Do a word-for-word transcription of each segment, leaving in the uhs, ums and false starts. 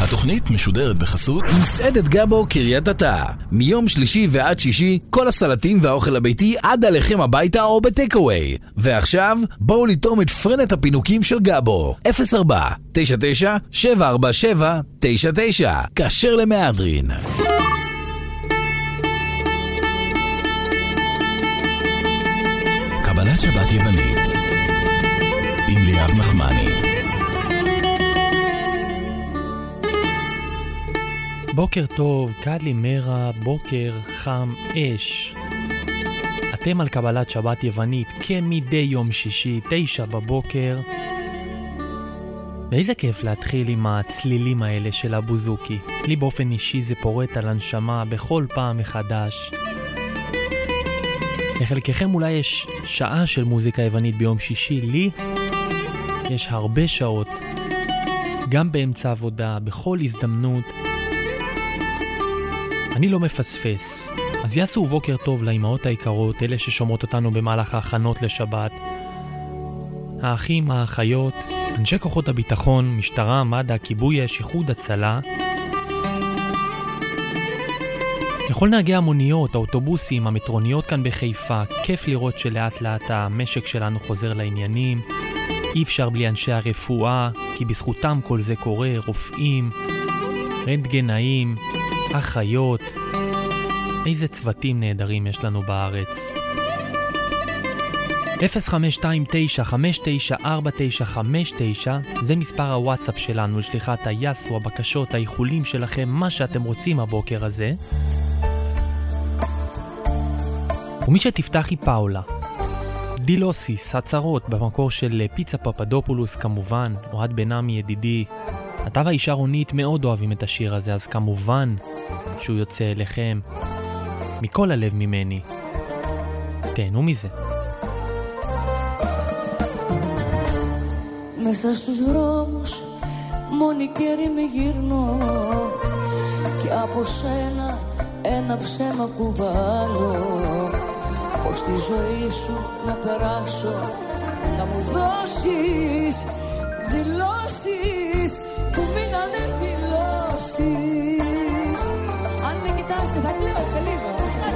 התוכנית משודרת בחסות מסעדת גבו קריית אתא. מיום שלישי ועד שישי, כל הסלטים והאוכל הביתי עד עליכם הביתה או בטקאווי. ועכשיו, בואו לטעום את פרנת הפינוקים של גבו. אפס ארבע תשע תשע שבע ארבע שבע תשע תשע. כשר למהדרין. קבלת שבת יוונית עם ליאב נחמני. בוקר טוב, קדלי מרה, בוקר חם אש. אתם על קבלת שבת יוונית כמדי יום שישי, תשע בבוקר. ואיזה כיף להתחיל עם הצלילים האלה של הבוזוקי. לי באופן אישי זה פורט על הנשמה בכל פעם מחדש. לחלקכם אולי יש שעה של מוזיקה יוונית ביום שישי, לי יש הרבה שעות, גם באמצע עבודה, בכל הזדמנות. אני לא מפספס. אז יעשו בוקר טוב לאימהות היקרות, אלה ששומעות אותנו במהלך ההכנות לשבת. האחים, האחיות, אנשי כוחות הביטחון, משטרה, מד"א, כיבוי אש, איחוד הצלה. לכל נהגי המוניות, האוטובוסים, המטרוניות כאן בחיפה, כיף לראות שלאט לאט המשק שלנו חוזר לעניינים. אי אפשר בלי אנשי הרפואה, כי בזכותם כל זה קורה, רופאים, רנטגנאים, אחיות. איזה צוותים נהדרים יש לנו בארץ. אפס חמש שתיים תשע חמש תשע ארבע תשע חמש תשע זה מספר הוואטסאפ שלנו לשליחת היסו, הבקשות, האיחולים שלכם, מה שאתם רוצים הבוקר הזה. ומי שתפתח היא פאולה. דילוסיס, הצהרות במקור של פיצה פפדופולוס כמובן, אוהד בנמי ידידי. אתה והאישה רונית מאוד אוהבים את השיר הזה, אז כמובן שהוא יוצא אליכם. מכל הלב ממני. תהנו מזה. Μέσα στους δρόμους μόνη καιρή μη γυρνώ και από σένα ένα ψέμα κουβάλω. Πως τη ζωή σου να περάσω θα μου δώσεις δηλώσεις που μείνανε δηλώσεις. Αν με κοιτάσαι θα κλαίω σε λίγο.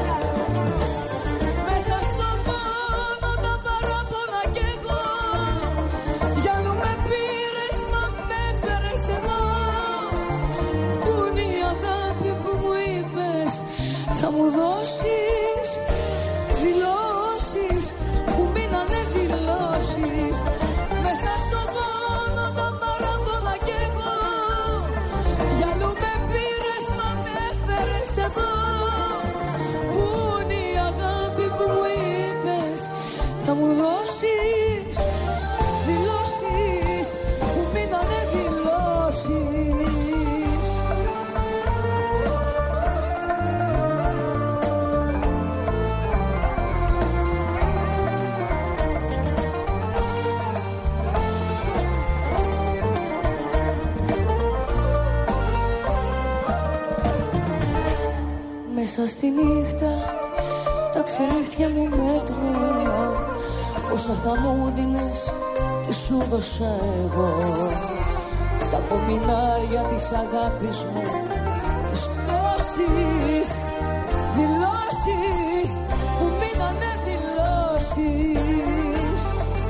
Μέσα στο πόνο τα παράπονα κι εγώ για νου με πήρες μα με έφερες εδώ. Πού είναι η αγάπη που μου είπες θα μου δώσεις δηλώσεις που μείνανε δηλώσεις. Μέσα στο πόνο τα παράπονα κι εγώ για νου με πήρες μα με έφερες εδώ. Πού είναι η αγάπη που μου είπες θα μου δώσεις δηλώσεις που μείνανε δηλώσεις. Μέσα στη νύχτα τα ξενύχτια μου μέτρω. Όσα θα μου δίνες τι σου δώσα εγώ. Τα κομμινάρια της αγάπης μου τις δώσεις δηλώσεις που μείνανε δηλώσεις.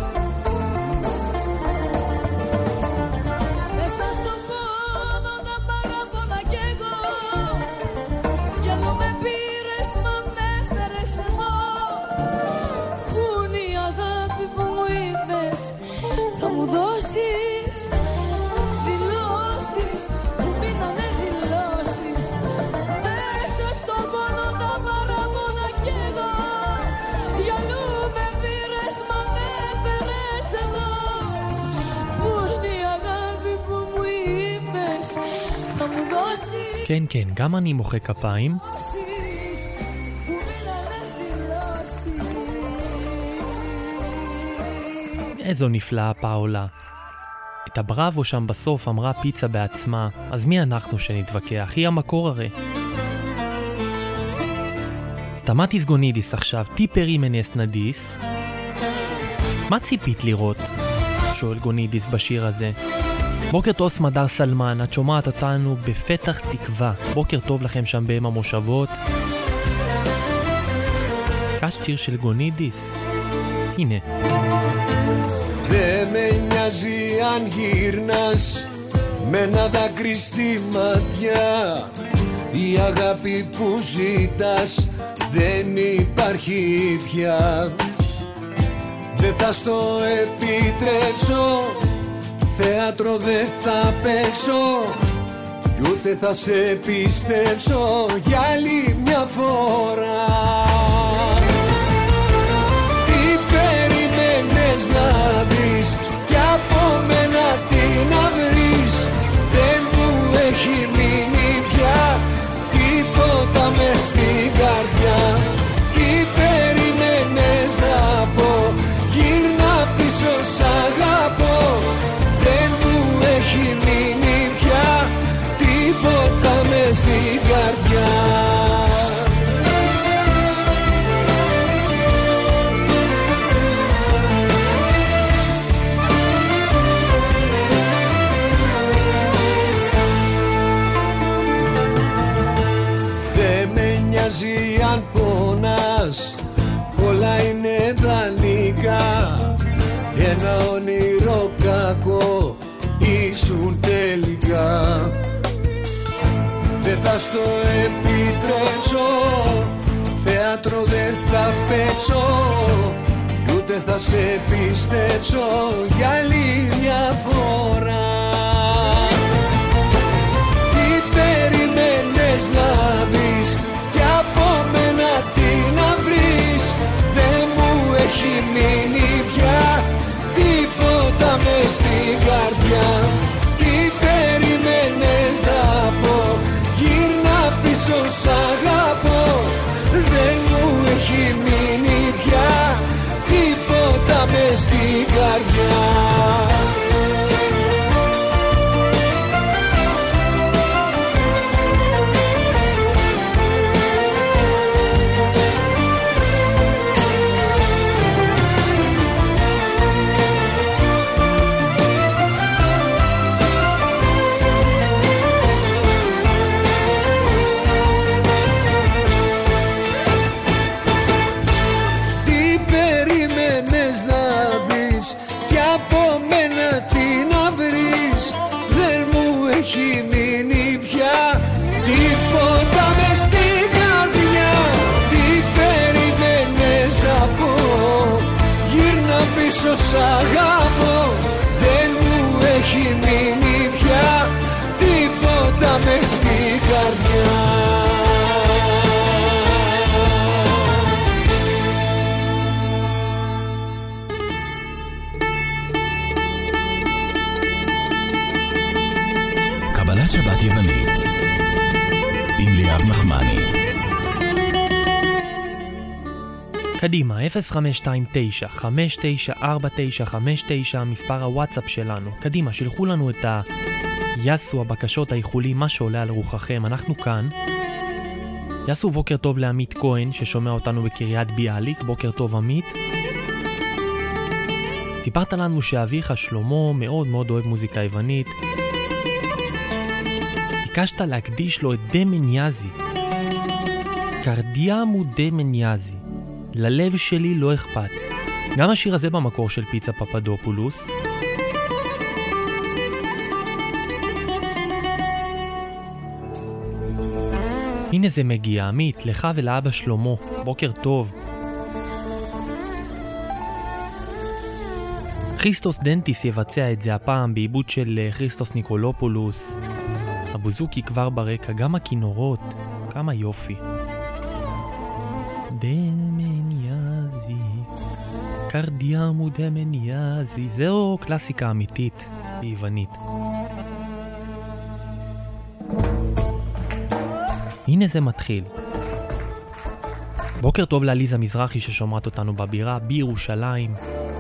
Μέσα στο πόνο τα παράπονα κι εγώ για νου με πήρες μα με έφερες εδώ. Πού είναι η αγάπη που μου είπες θα μου δώσεις δηλώσεις που μείνανε δηλώσεις. Μέσα στο πόνο τα παράπονα κι εγώ για νου με πήρες μα με έφερες εδώ. Πού είναι η αγάπη που μου είπες θα μου δώσεις. כן, כן, גם אני מוחא כפיים. איזו נפלאה פאולה. את הבראבו שם בסוף אמרה פיצה בעצמה, אז מי אנחנו שנתווכח? היא המקור הרי. סטמטיס גונידיס עכשיו, טיפרי מנס נדיס. מה ציפית לראות? שואל גונידיס בשיר הזה. בוקר טוב סמדר סלמן, את שומעת אותנו בפתח תקווה. בוקר טוב לכם שם בעם המושבות. קשת שיר של גונידיס. הנה. Δε με νοιάζει αν γυρνάς με ένα δάκρυ στη ματιά. Η αγάπη που ζητάς δεν υπάρχει πια. Δεν θα στο επιτρέψω, θέατρο δεν θα παίξω κι ούτε θα σε πιστέψω για άλλη μια φορά. Τι περιμένες να δεις κι από μένα τι να βρεις. Δεν μου έχει μείνει πια τίποτα μες στην καρδιά. Τι περιμένες να πω, γύρνα πίσω σ' αγαπώ. Δεν μου έχει μείνει πια τίποτα μες στην καρδιά. Δεν με νοιάζει αν πονάς, όλα είναι δανεικά. Ένα όνειρο κακό ήσουν τελικά. Δεν θα στο επιτρέψω, θέατρο δεν θα παίξω κι ούτε θα σε πιστέψω για άλλη μια φορά. Τι περιμένες να δεις κι από μένα τι να βρεις. Δεν μου έχει μείνει πια τίποτα μες στην καρδιά. Τι περιμένες να πω, γύρνα πίσω σ' αγαπώ. Δεν μου έχει μείνει πια τίποτα μες στην καρδιά. Σ' αγαπώ, δεν μου έχει μείνει πια τίποτα μες στην καρδιά. קבלת שבת יוונית עם ליאב נחמני. קדימה, אפס חמש שתיים תשע חמש תשע ארבע תשע חמש תשע, מספר הוואטסאפ שלנו. קדימה, שלחו לנו את היסו, הבקשות, האיחולים, מה שעולה על רוחכם. אנחנו כאן. יסו, בוקר טוב לעמית כהן ששומע אותנו בקריית ביאליק. בוקר טוב עמית. סיפרת לנו שאביך שלמה מאוד מאוד אוהב מוזיקה יוונית. ביקשת להקדיש לו את דמניאזי, קרדיאמו דמניאזי, ללב שלי לא אכפת. גם השיר הזה במקור של פיצה פפדופולוס. הנה זה מגיע, עמית, לך ולאבא שלמה. בוקר טוב. כריסטוס דנטיס יבצע את זה הפעם בעיבוד של כריסטוס ניקולופולוס. הבוזוקי כבר ברקע, גם הכינורות, כמה יופי. דמניאזי, קרדיאמו דמניאזי, זהו קלאסיקה אמיתית ביוונית. הנה זה מתחיל. בוקר טוב לאליזה מזרחי ששומעת אותנו בבירה בירושלים.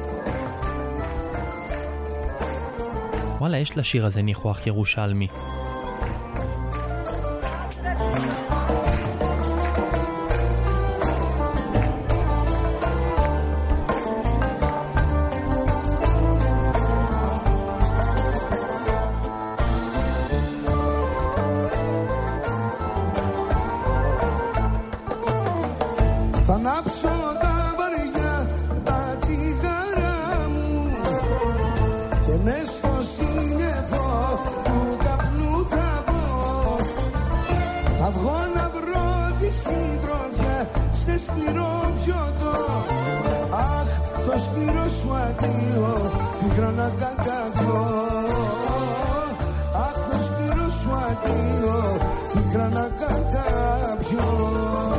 וואלה, יש לשיר הזה ניחוח ירושלמי. ανάψω τα βαριά τα τσιγάρα μου και μες στο σύννεφο του καπνού θα μπω. Θα βγω να βρω τη συντροφιά σε σκληρό πιωτό. Αχ, το σκληρό σου αντίο πικρά να καταγώ. Αχ, το σκληρό σου αντίο πικρά να καταπιώ.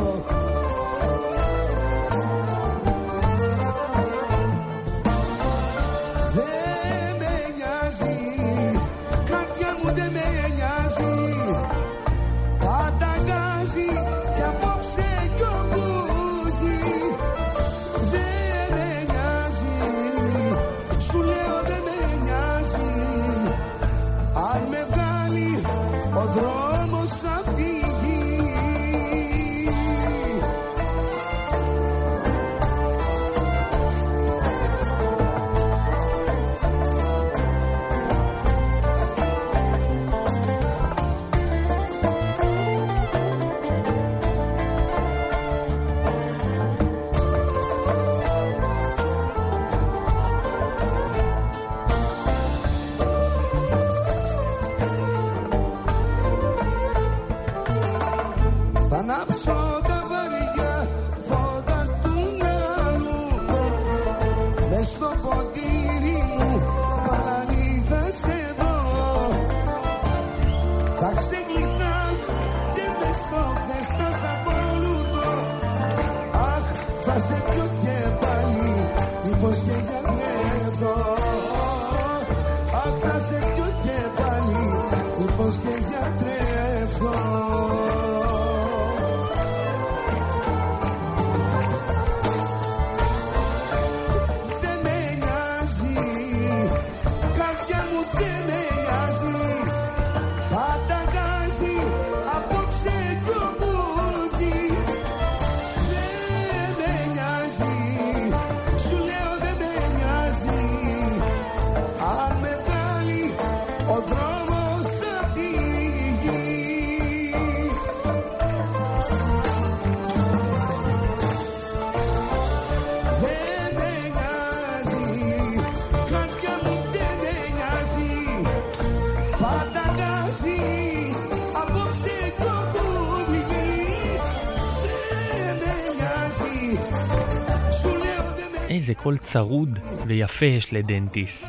Δεν με νοιάζει, καρδιά μου δεν με νοιάζει. Καταγκάζει κι απόψε κι ο μπούχι. Δεν με νοιάζει, σου λέω δεν με νοιάζει. Αν με βγάλει ο δρόμος απ' τη γη. Θα ανάψω τα βαριά φώτα του νεάνου. Μες στο ποτήρι μου πάλι θα σε δω. Θα ξεγλιστάς και μες στο χθες θα σ' ακολουθώ. Αχ, θα σε πιω και πάλι μήπως και γιατρεύω. Αχ, θα σε πιω και πάλι μήπως και γιατρεύω. איזה קול צרוד ויפה יש לדנטיס.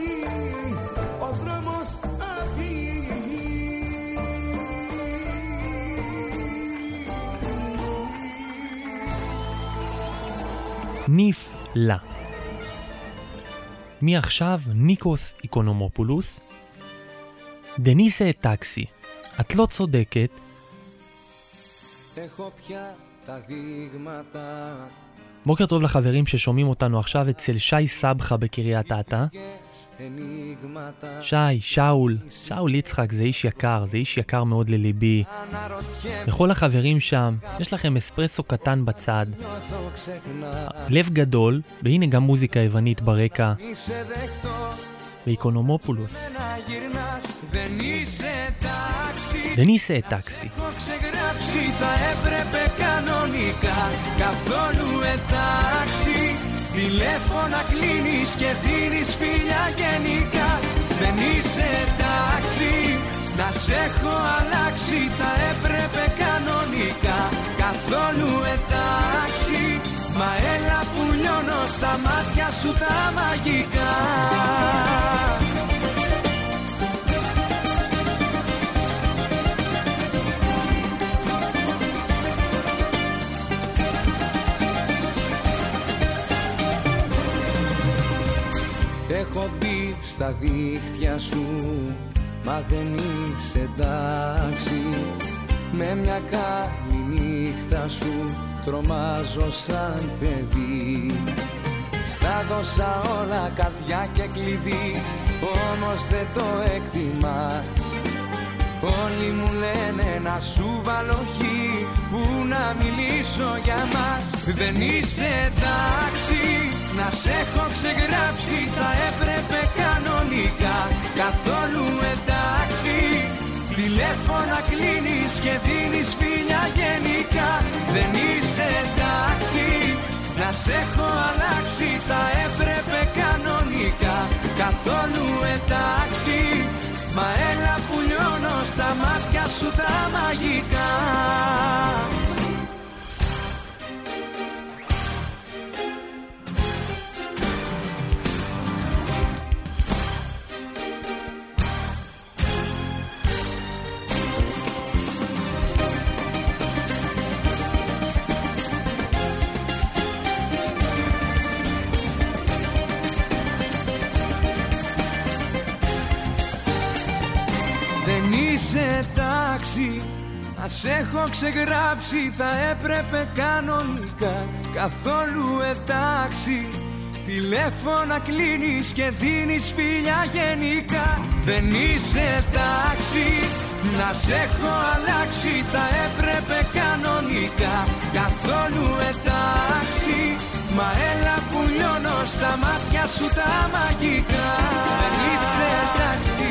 נפלא. מעכשיו ניקוס איקונומופולוס. דניסה טקסי. את לא צודקת. έχω πια τα δείγματα. בוקר טוב לחברים ששומעים אותנו עכשיו אצל שי סבחה בקריית אתא. שי, שאול, שאול יצחק זה איש יקר, זה איש יקר מאוד לליבי. לכל החברים שם, יש לכם אספרסו קטן בצד. לב גדול, והנה גם מוזיקה יוונית ברקע. ואיקונומופולוס. Δεν είσαι τάξη. Έχω ξεγράψει, θα έπρεπε κανονικά. Καθόλου εντάξει. Τηλέφωνα κλείνεις και δίνεις φιλιά γενικά. Δεν είσαι εντάξει. Να σ' έχω αλλάξει, θα έπρεπε κανονικά. Καθόλου εντάξει. Μα έλα που λιώνω στα μάτια σου τα μαγικά. Έχω μπει στα δίχτυα σου, μα δεν είσαι εντάξει. Με μια καλή νύχτα σου τρομάζω σαν παιδί. Στα δώσα όλα καρδιά και κλειδί, όμως δεν το εκτιμάς. Όλοι μου λένε να σου βάλω χει, που να μιλήσω για μας. Δεν είσαι εντάξει, να σ' έχω ξεγράψει, θα έπρεπε κανονικά. Καθόλου εντάξει, Τηλέφωνα κλείνεις και δίνεις φιλιά γενικά. Δεν είσαι εντάξει, να σε έχω αλλάξει. Θα έπρεπε κανονικά, καθόλου εντάξει. Μα έλα που λιώνω στα μάτια σου τα μαγικά. Είσαι τάξη, να σε έχω ξεγράψει. Θα έπρεπε κανονικά, καθόλου εντάξει. Τηλέφωνα κλείνεις και δίνεις φιλιά γενικά. Δεν είσαι τάξη, να σε έχω αλλάξει. Θα έπρεπε κανονικά, καθόλου εντάξει. Μα έλα που λιώνω στα μάτια σου τα μαγικά. Δεν είσαι τάξη,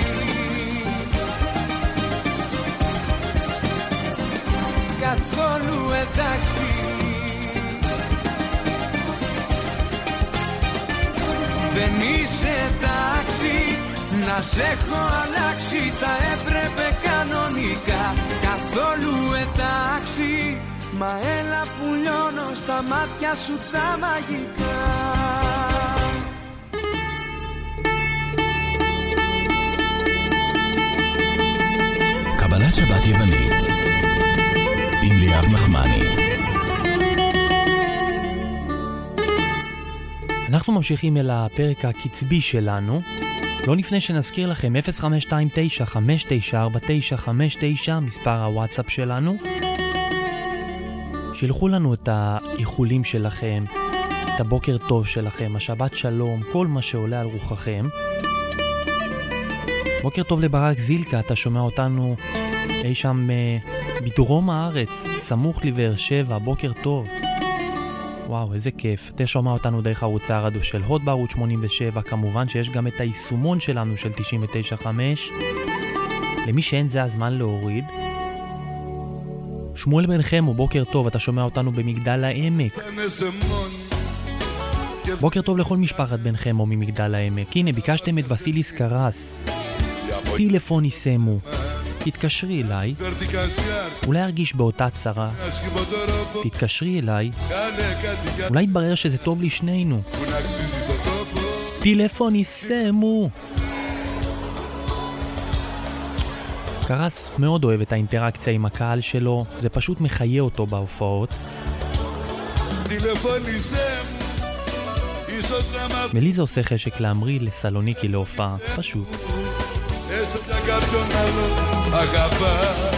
καθόλου εντάξει. Δεν είσαι εντάξει, να σε έχω αλλάξει. Θα έπρεπε κανονικά, καθόλου εντάξει. Μα έλα που λιώνω στα μάτια σου τα μαγικά. קבלת שבת יוונית עם ליאב נחמני. אנחנו ממשיכים אל הפרק הקצבי שלנו. לא לפני שנזכיר לכם אפס חמש שתיים תשע חמש תשע ארבע תשע חמש תשע, מספר הוואטסאפ שלנו. שילחו לנו את האיחולים שלכם, את הבוקר טוב שלכם, השבת שלום, כל מה שעולה על רוחכם. בוקר טוב לברק זילקה, אתה שומע אותנו אי שם uh, בדרום הארץ, סמוך לבאר שבע, בוקר טוב. וואו, איזה כיף. אתה שומע אותנו דרך ערוץ הרדיו של הוד בערוץ שמונים ושבע, כמובן שיש גם את היישומון שלנו של תשעים ותשע חמש. למי שאין זה הזמן להוריד. שמואל בן חמו, בוקר טוב, אתה שומע אותנו במגדל העמק. בוקר טוב לכל משפחת בן חמו ממגדל העמק. הנה, ביקשתם את וסיליס קרס. טלפוני סמו. תתקשרי אליי, אולי ארגיש באותה צרה. תתקשרי אליי, אולי יתברר שזה טוב לשנינו. טלפוני סמו. קרס מאוד אוהב את האינטראקציה עם הקהל שלו, זה פשוט מחיה אותו בהופעות. ולי זה עושה חשק להמריא לסלוניקי להופעה, פשוט. Έστω πια κάποιον άλλο αγαπάς.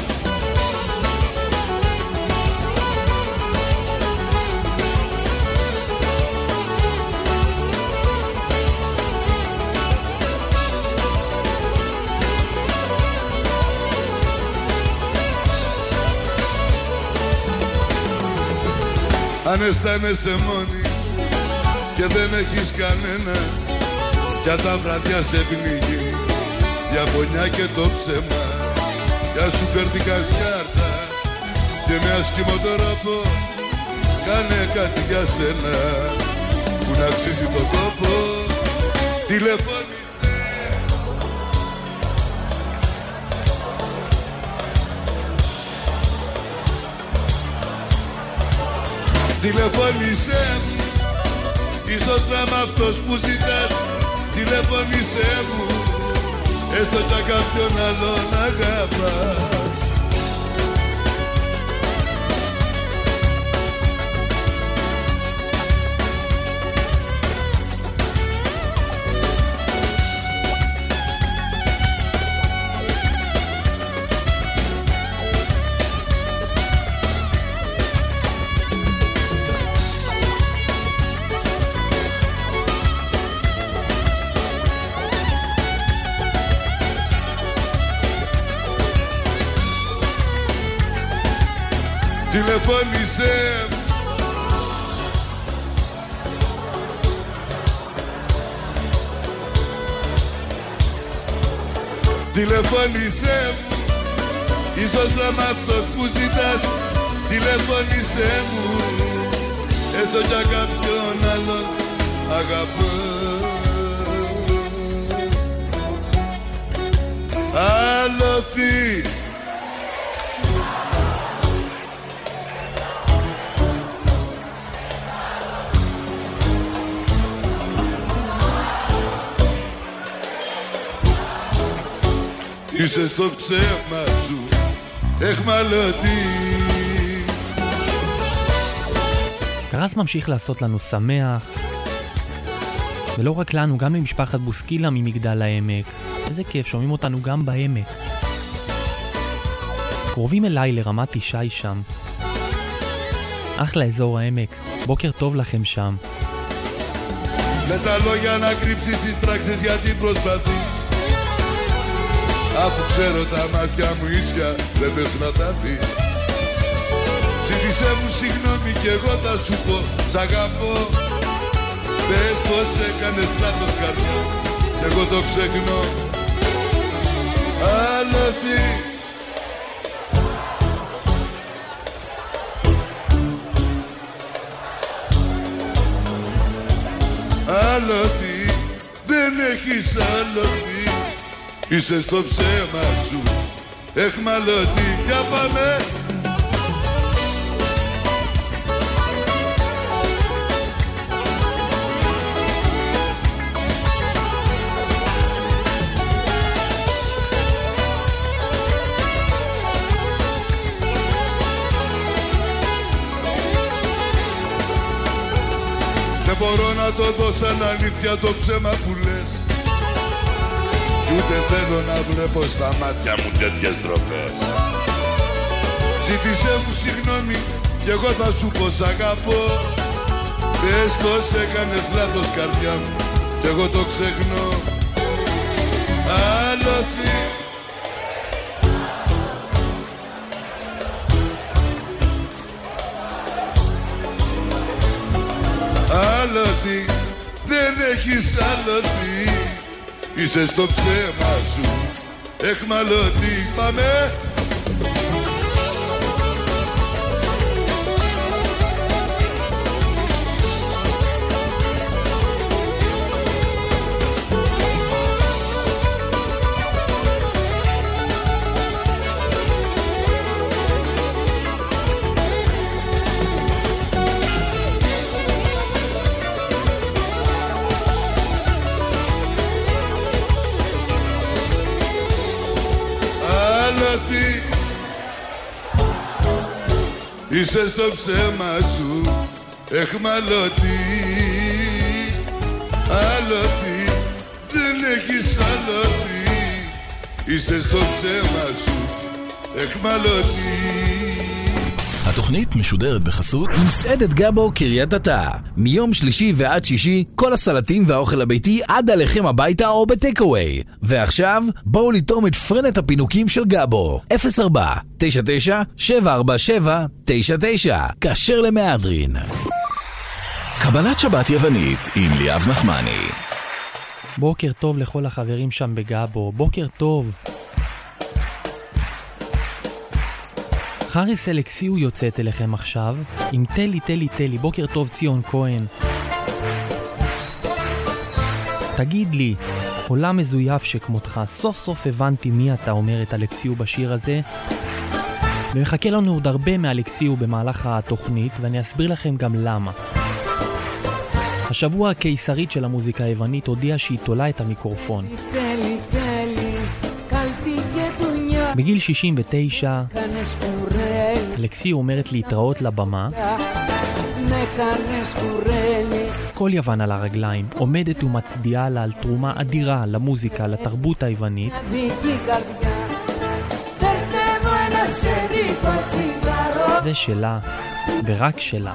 Αν αισθάνεσαι μόνη και δεν έχεις κανένα, για τα βραδιά σε πνίγει για πονιά και το ψέμα, για σου φέρθηκα σκιάρτα και με άσχημο τρόπο. Κάνε κάτι για σένα που να αξίζει το τόπο. Τηλεφώνησε. Τηλεφώνησε μου, ίσως να είμαι αυτός που ζητάς. Τηλεφώνησε μου, έστω κι κάποιον άλλον αγαπάς. Τηλεφώνησε. Τηλεφώνησε. Ίσως άμα αυτός που ζητάς τηλεφώνησέ μου, έστω για κάποιον άλλον αγαπώ. Άλοθη. Είσαι στο ψέμα σου εχμαλωτή. גרס ממשיך לעשות לנו שמח, ולא רק לנו, גם למשפחת בוסקילה ממגדל העמק. איזה כיף, שומעים אותנו גם בעמק. קרובים אליי לרמת ישי שם. אחלה אזור העמק, בוקר טוב לכם שם. Με τα λόγια να κρύψεις τις πράξεις γιατί προσπαθείς, αφού ξέρω τα μάτια μου ίσια δεν θες να τα δεις. Ζήτησέ μου συγγνώμη κι εγώ θα σου πω σ' αγαπώ. Πες πως έκανες λάθος καρδιά κι εγώ το ξεχνώ. Άλοθη. Άλοθη, δεν έχεις άλοθη. Είσαι στο ψέμα σου εχμαλωτή. Για πάμε. Δεν μπορώ να το δω σαν αλήθεια το ψέμα που λες, κι ούτε θέλω να βλέπω στα μάτια μου τέτοιες τροπές. Ζήτησέ μου συγγνώμη κι εγώ θα σου πω σ' αγαπώ. Πες πως έκανες λάθος καρδιά μου κι εγώ το ξεχνώ. Άλοθη. Άλοθη, δεν έχεις άλοθη. Είσαι στο ψέμα σου εχμαλωτή. Πάμε. Είσαι στο ψέμα σου εχμαλωτή. Άλοθη, δεν έχεις άλοθη. Είσαι στο ψέμα σου εχμαλωτή. התוכנית משודרת בחסות מסעדת גבו קריית אתא. מיום שלישי ועד שישי כל הסלטים והאוכל הביתי עד עליכם הביתה או בטקאווי. ועכשיו בואו לטעום את פרנת הפינוקים של גבו. אפס ארבע תשע תשע שבע ארבע שבע תשע תשע. כשר למהדרין. קבלת שבת יוונית עם ליאב נחמני. בוקר טוב לכל החברים שם בגבו. בוקר טוב. חריס אלקסיו יוצאת אליכם עכשיו עם תלי תלי תלי. בוקר טוב ציון כהן. תגיד לי, עולם מזויף שכמותך, סוף סוף הבנתי מי אתה, אומרת אלקסיו בשיר הזה, ומחכה לנו עוד הרבה מאלקסיו במהלך התוכנית, ואני אסביר לכם גם למה. השבוע הקיסרית של המוזיקה היוונית הודיעה שהיא תולה את המיקרופון. בגיל שישים ותשע אלקסיו אומרת להתראות לבמה. כל יוון על הרגליים, עומדת ומצדיעה לה על תרומה אדירה למוזיקה, לתרבות היוונית. זה שלה ורק שלה.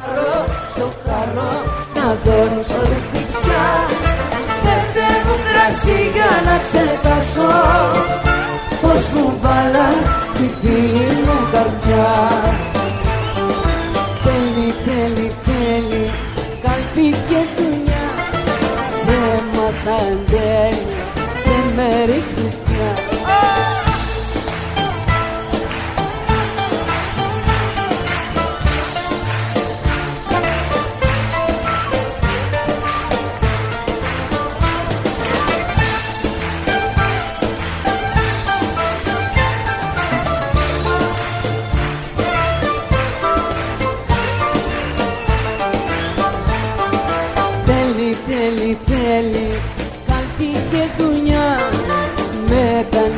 Πώς μου βάλα τη φίλη μου καρδιά. Τέλει, τέλει, τέλει, καλπί και δουλειά. Σε μάθα εν τέλει, σε μέρη Χριστιά.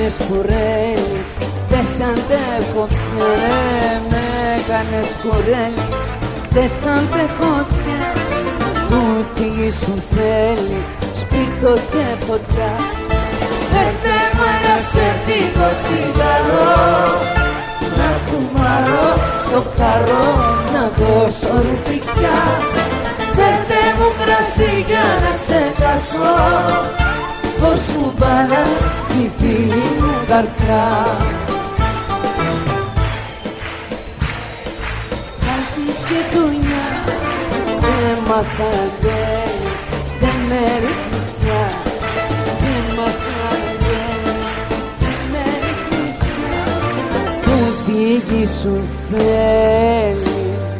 κάνεις κουρέλι, δεν σ' αντέχω πια. Ρε με κάνεις κουρέλι, δεν σ' αντέχω πια. Τούτη γη σου θέλει σπίρτο και φωτιά. Φέρτε μου ένα σερτίκο τσιγαρό, να φουμάρω στο καρό, να δώσω ρουφιξιά. Φέρτε μου κρασί για να ξεχάσω πως μου βάλα οι φίλοι μου καρδιά. Κάτι και δουλειά σε μαθαίνε, δεν με ρίχνεις πια. Σε μαθαίνε, δεν με ρίχνεις πια. Που τη γη σου θέλει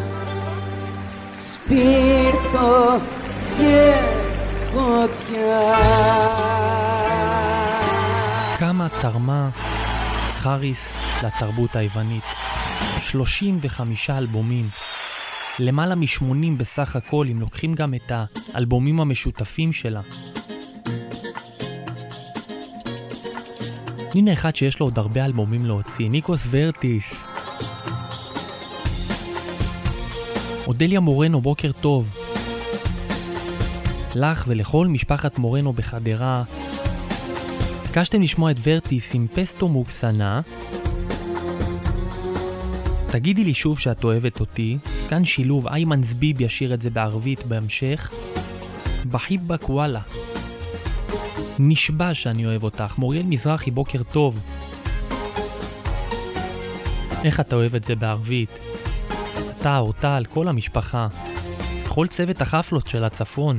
σπίρτο και φωτιά. כמה תרמה חריס לתרבות היוונית? שלושים וחמישה אלבומים, למעלה מ-שמונים בסך הכל אם לוקחים גם את האלבומים המשותפים שלה. הנה אחד שיש לו עוד הרבה אלבומים להוציא, ניקוס ורטיס. אודליה מורנו, בוקר טוב. לך ולכל משפחת מורנו בחדרה. ביקשתם לשמוע את ורטיס עם פסטו מוקסנה. תגידי לי שוב שאת אוהבת אותי. כאן שילוב, איימן זביב ישיר את זה בערבית בהמשך. בחיבק וואלה. נשבע שאני אוהב אותך. מוריאל מזרחי, בוקר טוב. איך אתה אוהב את זה בערבית? אתה, אורטל, כל המשפחה. כל צוות החפלות של הצפון.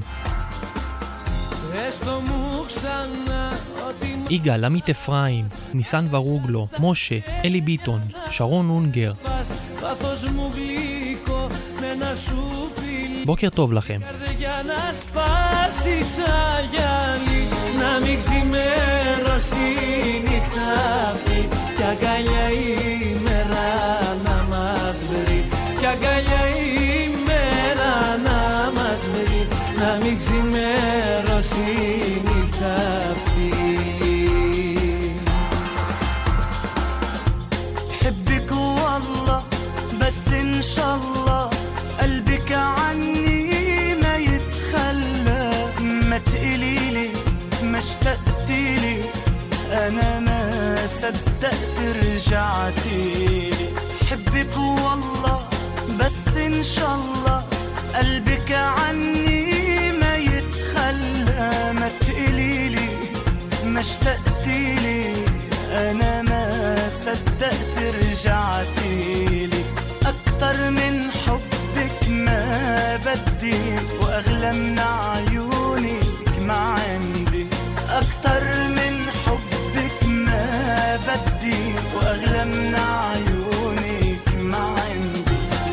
יגאל, עמית אפרים, ניסן ורוגלו, משה, אלי ביטון, שרון אונגר. בוקר טוב לכם. حبك والله بس إن شاء الله قلبك عني ما يتخلى. ما تقليلي ما اشتقتيلي أنا ما صدقت رجعتيلي. حبك والله بس إن شاء الله قلبك عني ما يتخلى. ما تقليلي ما اشتقتيلي أنا ما صدقت رجعتيلي. أكتر من حبك ما بدي وأغلى من عيونك ما عندي. أكتر من حبك ما بدي وأغلى من عيونك ما عندي.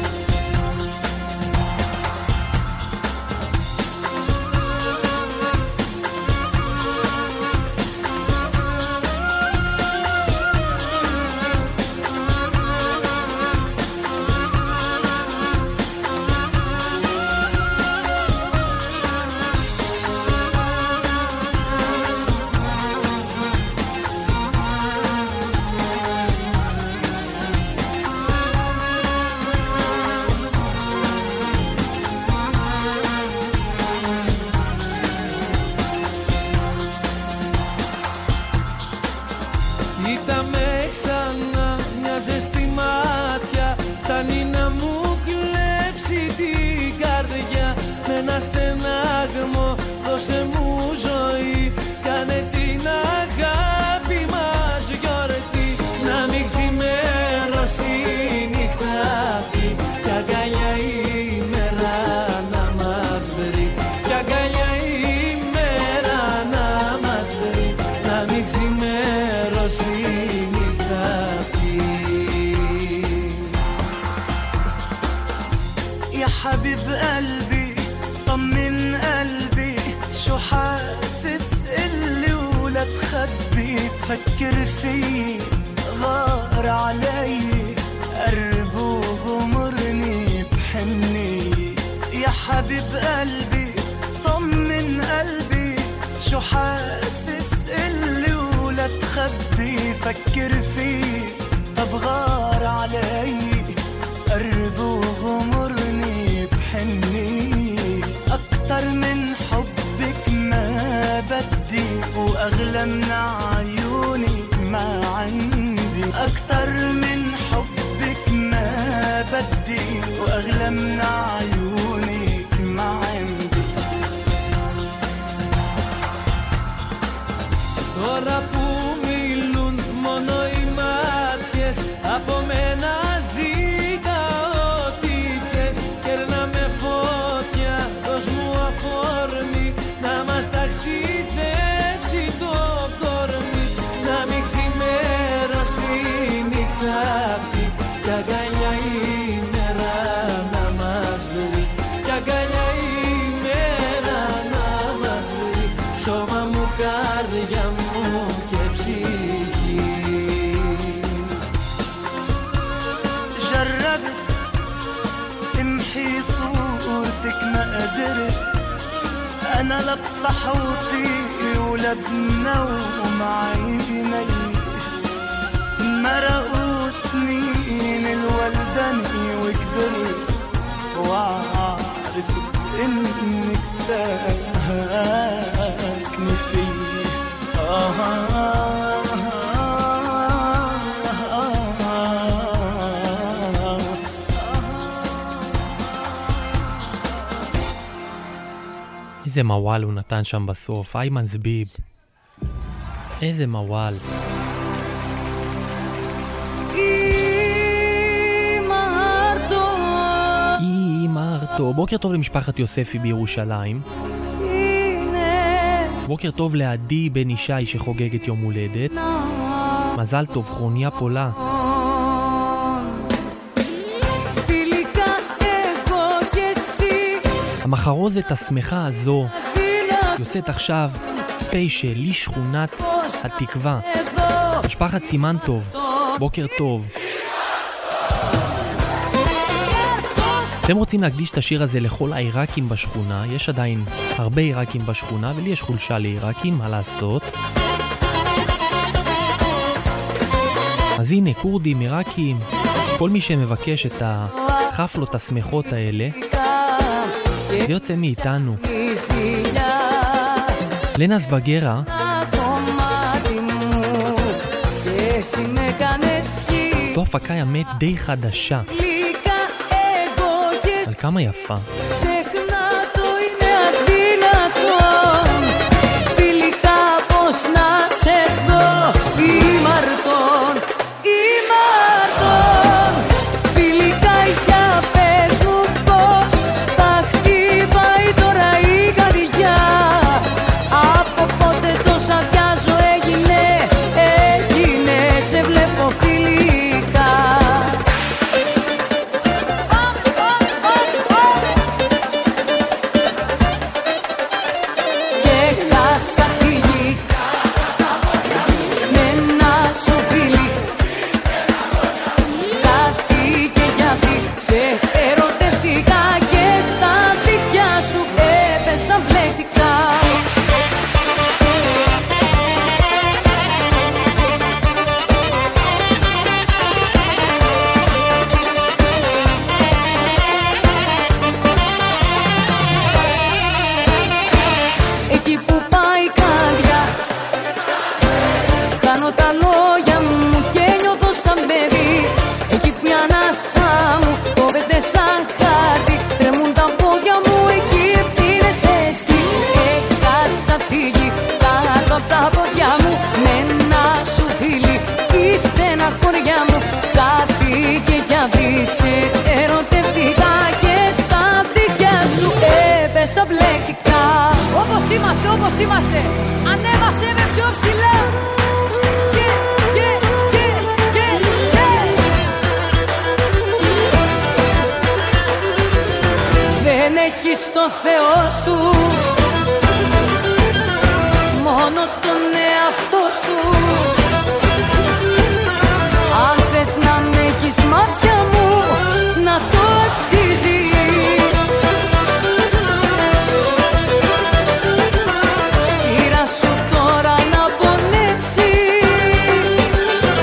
Κοίτα με ξανά, μια ζεστή μάτια φτάνει να μου κλέψει την καρδιά. Με ένα στενάγμο δώσε μου ζωή, κάνε την αγάπη μας γιορτή. Να μην ξημερώσει η νύχτα αυτή κι αγκαλιά η μέρα να μας βρει. Κι αγκαλιά η μέρα να μας βρει. Να μην ξημερώσει η νύχτα αυτή. يا حبيب قلبي طمن قلبي شو حاسس اللي ولا تخبي. فكر فيي غار علي قرب وغمرني بحني. يا حبيب قلبي طمن قلبي شو حاسس اللي ولا تخبي. فكر فيه طب غار علي قرب وغمرني بحني أكتر من حبك ما بدي وأغلى من عيوني ما عندي أكتر من حبك ما بدي وأغلى من عيونك ما عندي Τώρα που μιλούν μόνο οι μάτιες από μένα ζήκα ό,τι θες κέρνα με φωτιά δώσ' μου αφορμή να μας ταξιδέψει το κορμί να μην ξημερώσει η νύχτα αυτή κι αγκαλιά η μέρα να μας βρει κι αγκαλιά η μέρα να μας βρει σώμα μου καρδιά μου και ψυχή. جربت امحي صورتك ما قدرت انا لا بصحوتي ولا بنوم عيني مرقوا سنين الولدني وكبرت وعرفت انك ساكنة فيه איזה מוואל הוא נתן שם בסוף, איימן זביב. איזה מוואל. אימרתו. בוקר טוב למשפחת יוספי בירושלים. בוקר טוב לעדי בן ישי שחוגגת יום הולדת. מזל טוב, כרוניה פולה. המחרוזת השמחה הזו יוצאת עכשיו ספיישל לשכונת התקווה. משפחת סימן טוב, בוקר טוב. אתם רוצים להקדיש את השיר הזה לכל העיראקים בשכונה? יש עדיין הרבה עיראקים בשכונה, ולי יש חולשה לעיראקים, מה לעשות? אז הנה, קורדים, עיראקים, כל מי שמבקש את החפלות השמחות האלה, זה יוצא מאיתנו. לנס בגרה, זו הפקה ימית די חדשה. על כמה יפה. Όπως είμαστε, όπως είμαστε. Ανέβασε με πιο ψηλά. Και, και, και, και, και. Δεν έχεις το Θεό σου, μόνο τον εαυτό σου. Αν θες να με έχεις μάτια μου, να το αξίζεις. Σειρά σου τώρα να πονέσεις.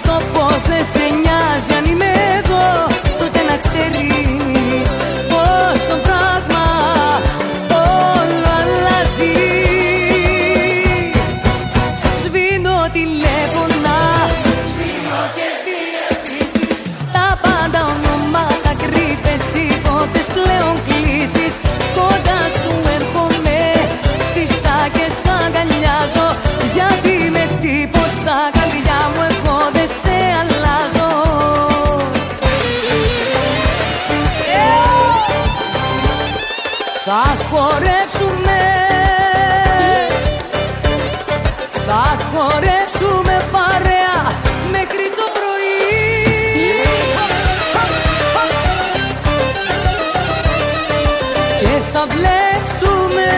το πως δεν σε νοιάζει αν είμαι εδώ, τότε να ξέρεις πως το πράγμα όλο αλλάζει. Σβήνω τηλέφωνα, σβήνω και διευθύνσεις, τα πάντα ονόματα κρύβες, υπότες πλέον κλείσεις. Κοντά σου έρχομαι σφιχτά και σ' αγκαλιάζω, γιατί με τίποτα καρδιά μου εγώ δεν σε αλλάζω. Θα χορέψουμε, θα χορέψουμε παρέα μέχρι το πρωί. Και θα μπλέξουμε,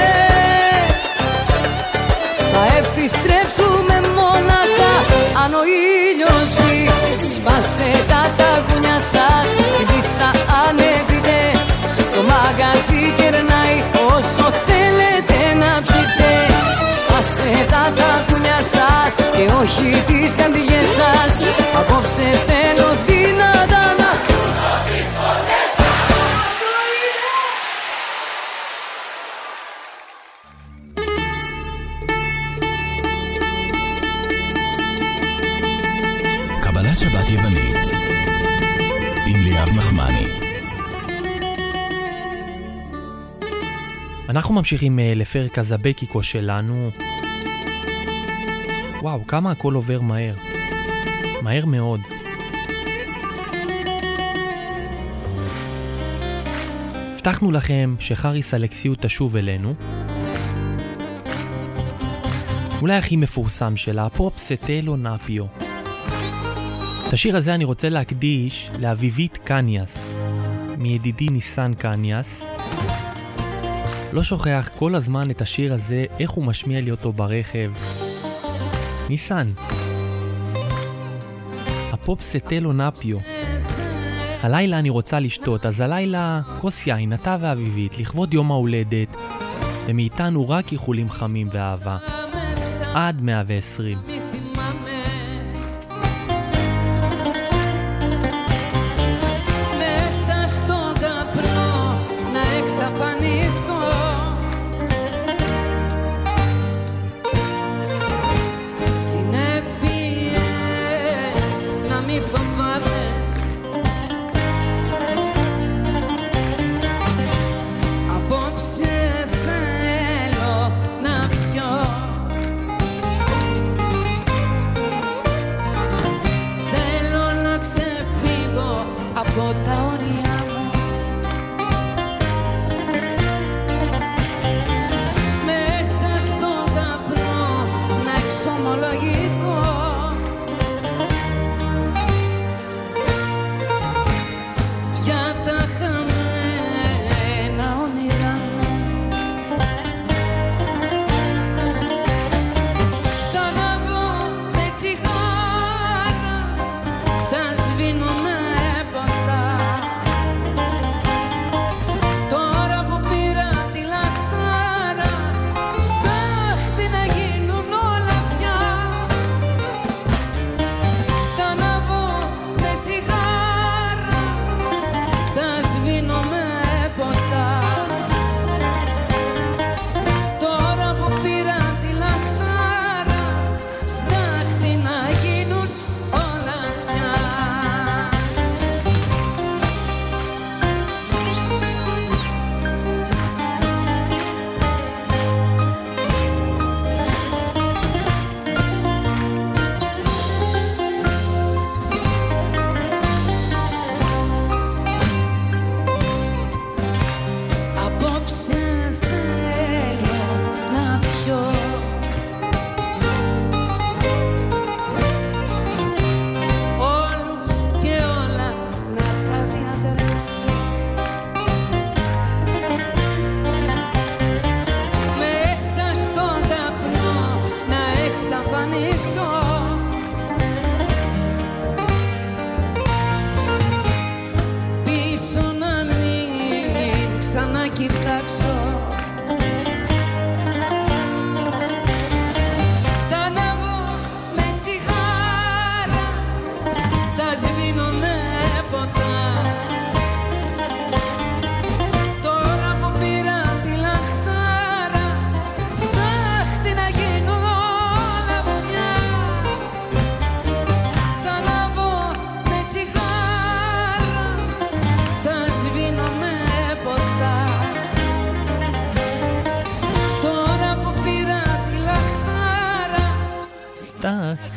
θα επιστρέψουμε μόναχα αν ο ήλιος βγει. Σπάστε τα τακούνια σας, στην πίστα ανέβητε, το μαγαζί κερνάει όσο θέλετε να πιείτε. Σπάστε τα τακούνια σας και όχι τις καντιλιές σας, απόψε θέλω δυνατά να ακούσω τις φωνές σας. קבלת שבת יוונית עם ליאב נחמני. אנחנו ממשיכים לפרק הזבקיקו שלנו. וואו, כמה הכל עובר מהר. מהר מאוד. הבטחנו לכם שחריס אלכסיו תשוב אלינו. אולי הכי מפורסם שלה, פופסטלו נאפיו. את השיר הזה אני רוצה להקדיש לאביבית קניאס, מידידי ניסן קניאס. לא שוכח כל הזמן את השיר הזה, איך הוא משמיע לי אותו ברכב. ניסן, הפופסטלו נאפיו. הלילה אני רוצה לשתות, אז הלילה כוס יין, אתה ואביבית, לכבוד יום ההולדת, ומאיתנו רק איחולים חמים ואהבה. עד מאה ועשרים.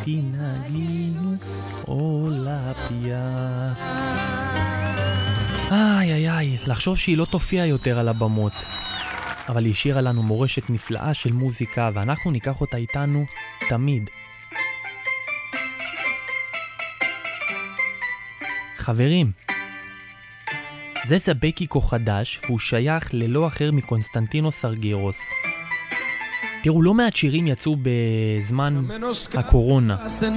תנגינו עולה פיה. איי איי איי, לחשוב שהיא לא תופיע יותר על הבמות. אבל היא השאירה לנו מורשת נפלאה של מוזיקה, ואנחנו ניקח אותה איתנו תמיד. חברים, זה זבקיקו חדש, והוא שייך ללא אחר מקונסטנטינוס ארגירוס. תראו, לא מעט שירים יצאו בזמן הקורונה.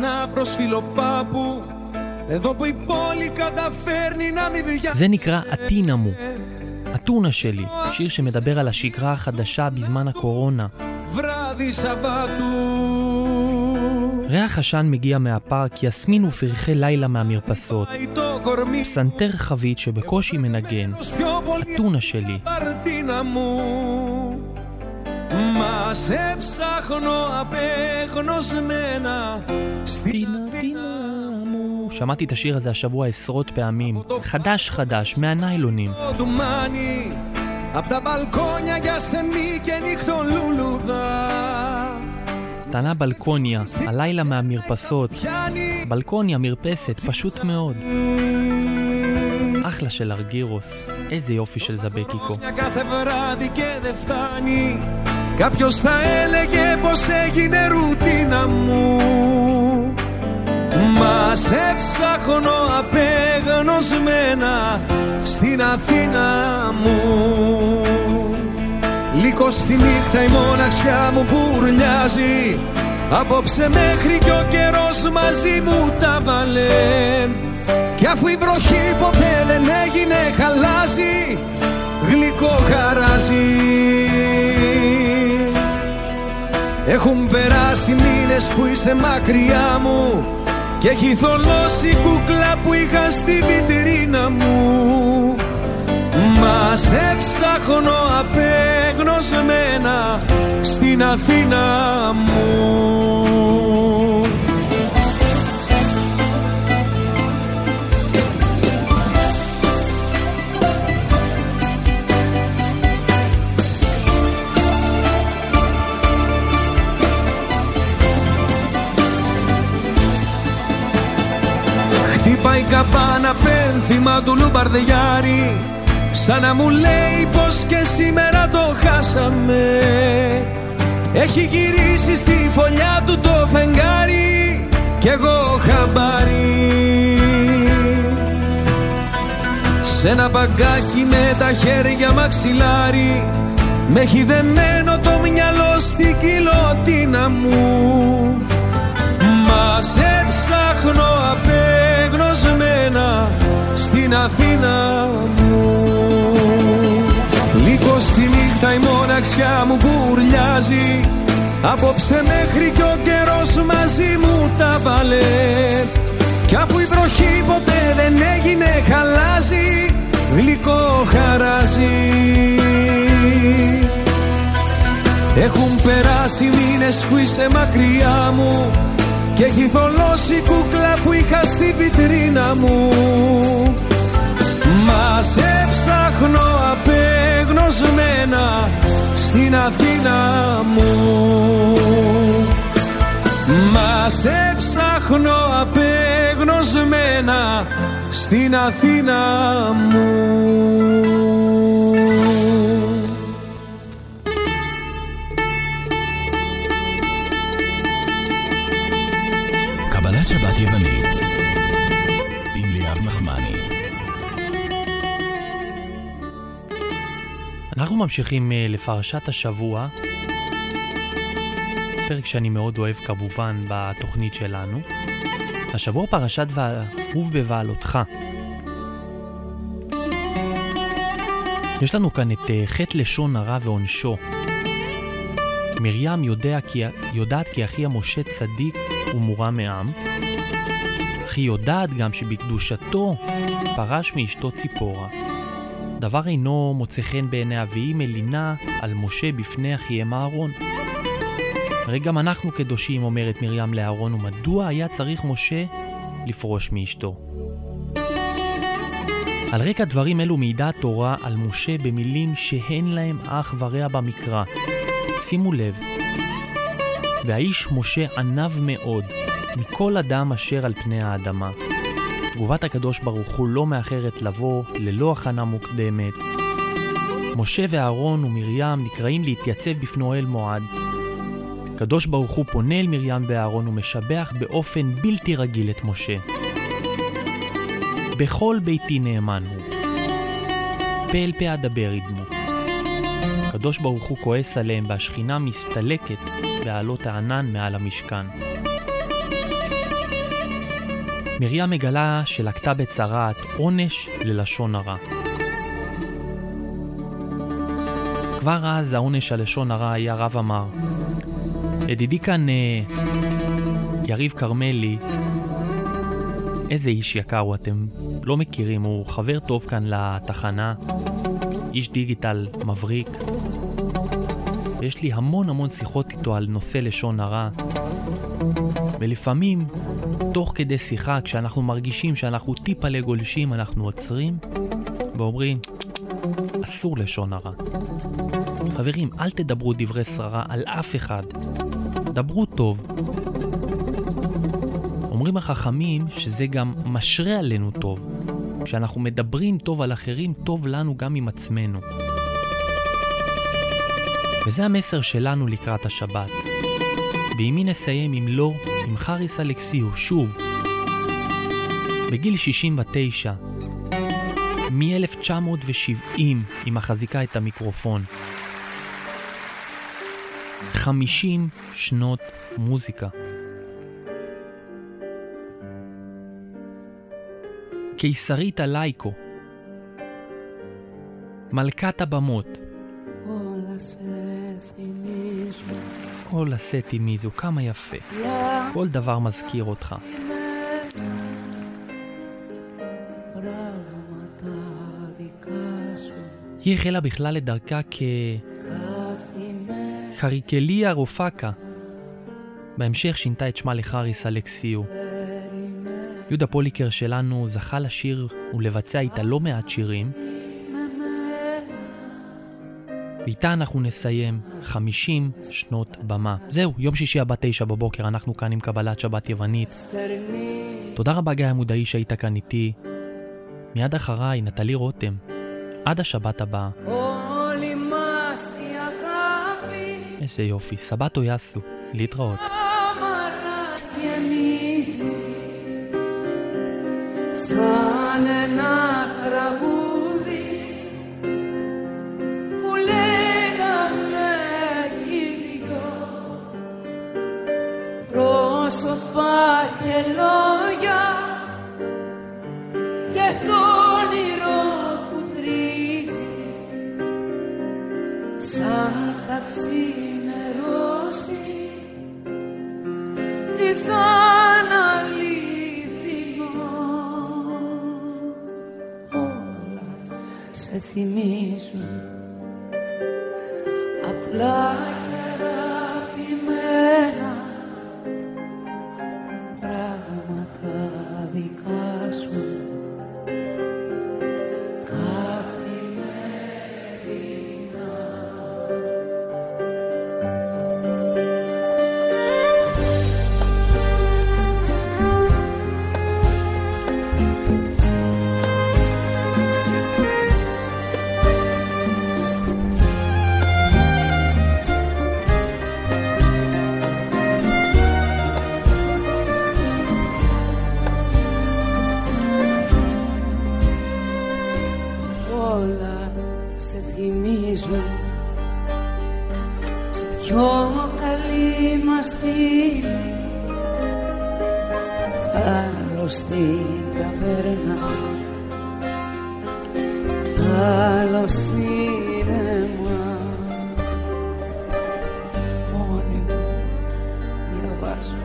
זה נקרא אטינמו, אתונה שלי, שיר שמדבר על השגרה החדשה בזמן הקורונה. ריח עשן מגיע מהפארק, יסמין ופרחי לילה מהמרפסות. סנטר חבית שבקושי מנגן, אתונה שלי. Μα σε ψάχνω απεγνωσμένα פינה פינה מו. שמעתי את השיר הזה השבוע עשרות פעמים. חדש חדש, מהניילונים. דומני απ' τα μπαλκόνια για σεμί και νύχτο λουλουδά. סטנה בלקוניה, הלילה מהמרפסות. בלקוניה, מרפסת, פשוט מאוד. אחלה של ארגירוס, איזה יופי של זבקיקו. Κάθε βράδυ και δεν φτάνει. Κάποιος θα έλεγε πως έγινε ρουτίνα μου. Μα σε ψάχνω απεγνωσμένα στην Αθήνα μου. Λίγο στη νύχτα η μοναξιά μου πουρλιάζει. Απόψε μέχρι κι ο καιρός μαζί μου τα βάλε. Κι αφού η βροχή ποτέ δεν έγινε χαλάζει, γλυκό χαράζει. Έχουν περάσει μήνες που είσαι μακριά μου και έχει θολώσει η κούκλα που είχα στη βιτρίνα μου. Μα σε ψάχνω απεγνωσμένα στην Αθήνα μου. Χτύπαει καμπάνα πένθυμα του Λουμπαρδιάρη, σαν να μου λέει πως και σήμερα το χάσαμε. Έχει γυρίσει στη φωλιά του το φεγγάρι κι εγώ χαμπάρι. Σ' ένα μπαγκάκι με τα χέρια μαξιλάρι με έχει δεμένο το μυαλό στην κοιλωτίνα μου. Μα σε ψάχνω απεγνωσμένα στην Αθήνα μου. Λίγο στη νύχτα η μοναξιά μου μπουρλιάζει. Απόψε μέχρι κι ο καιρός μαζί μου τα βάλε. Κι αφού η βροχή ποτέ δεν έγινε χαλάζει, γλυκό χαράζει. Έχουν περάσει μήνες που είσαι μακριά μου και έχει θολώσει η κούκλα που είχα στη βιτρίνα μου. Μα σε ψάχνω απεγνωσμένα στην Αθήνα μου. Μα σε ψάχνω απεγνωσμένα στην Αθήνα μου. קבלת שבת יוונית עם ליאב נחמני. אנחנו ממשיכים לפרשת השבוע, פרק שאני מאוד אוהב כמובן בתוכנית שלנו. השבוע פרשת ואהוב בבעלותך. יש לנו כאן את חטא לשון הרע ועונשו. מרים יודע כי, יודעת כי אחיה משה צדיק ומורם מעם, אך היא יודעת גם שבקדושתו פרש מאשתו ציפורה. דבר אינו מוצא חן בעיני והיא מלינה על משה בפני אחיהם אהרון. הרי גם אנחנו קדושים, אומרת מרים לאהרון, ומדוע היה צריך משה לפרוש מאשתו? על רקע דברים אלו מעידה התורה על משה במילים שהן להם אח ורע במקרא. שימו לב, והאיש משה ענב מאוד, מכל אדם אשר על פני האדמה. תגובת הקדוש ברוך הוא לא מאחרת לבוא ללא הכנה מוקדמת. משה ואהרון ומרים נקראים להתייצב בפני אוהל מועד. הקדוש ברוך הוא פונה אל מרים ואהרון ומשבח באופן בלתי רגיל את משה. בכל ביתי נאמן הוא. פה אל פה אדבר ידמו. הקדוש ברוך הוא כועס עליהם והשכינה מסתלקת בעלות הענן מעל המשכן. מרים מגלה שלקתה בצרעת עונש ללשון הרע. כבר אז העונש על לשון הרע היה רב אמר. ידידי כאן יריב קרמלי, איזה איש יקר הוא, אתם לא מכירים, הוא חבר טוב כאן לתחנה, איש דיגיטל מבריק, ויש לי המון המון שיחות איתו על נושא לשון הרע, ולפעמים תוך כדי שיחה כשאנחנו מרגישים שאנחנו טיפה לגולשים אנחנו עוצרים ואומרים אסור לשון הרע. חברים, אל תדברו דברי סררה על אף אחד, דברו טוב. אומרים החכמים שזה גם משרה עלינו טוב. כשאנחנו מדברים טוב על אחרים, טוב לנו גם עם עצמנו. וזה המסר שלנו לקראת השבת. ועימי נסיים אם לא, עם חריס אלכסיו, שוב. בגיל שישים ותשע, מ-אלף תשע מאות שבעים, היא מחזיקה את המיקרופון. חמישים שנות מוזיקה. קיסרית הלייקו, מלכת הבמות. כל הסטי מיזו, כמה יפה. כל דבר מזכיר אותך. היא החלה בכלל לדרכה כחריקליה רופקה. בהמשך שינתה את שמה לחריס אלכסיו. יהודה פוליקר שלנו זכה לשיר ולבצע איתה לא מעט שירים. ואיתה אנחנו נסיים חמישים שנות במה. זהו, יום שישי הבא תשע בבוקר, אנחנו כאן עם קבלת שבת יוונית. תודה רבה גיא המודעי שהיית כאן איתי. מיד אחריי נטלי רותם. עד השבת הבאה. איזה יופי, סבתו יסו, להתראות. Σαν ένα τραγούδι που λέγαμε κι δυο, πρόσωπα και λόγια και το όνειρο που τρίζει, σαν θα ξημερώσει τι θα αναλύσει. Σε θυμίζουν απλά και αγαπημένα πράγματα δικά σου καθημερινά. Πιο καλή μας φίλη, άλλο στην ταβέρνα, άλλο σίνεμα. Μόνη μου διαβάζω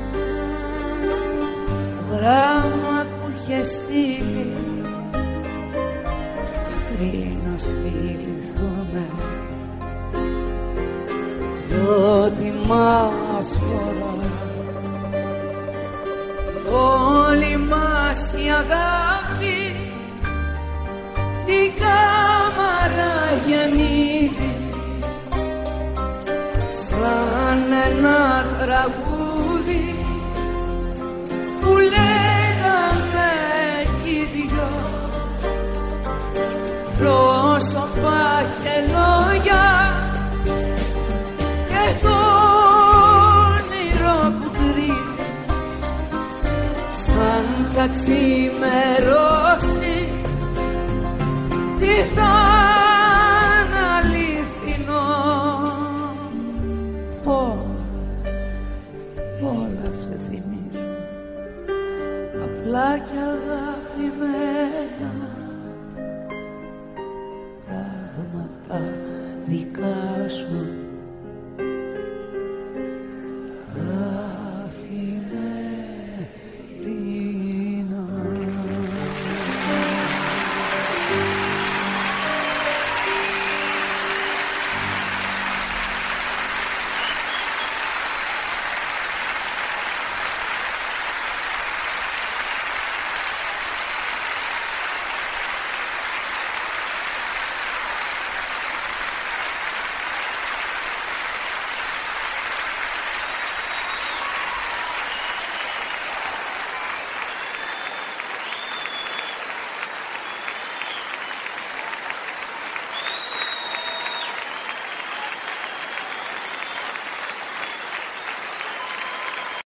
γράμμα που είχε στείλει πριν να φιληθούμε. Ότι μας φορά όλη μας η αγάπη την κάμαρα γεμίζει σαν ένα τραγούδι και λόγια και το όνειρο που τρίζει σαν θα ξημερώσει τι θα είναι αληθινό. Όλα σε θυμίζουν απλά κι αγαπημένα πράγματα δικά σου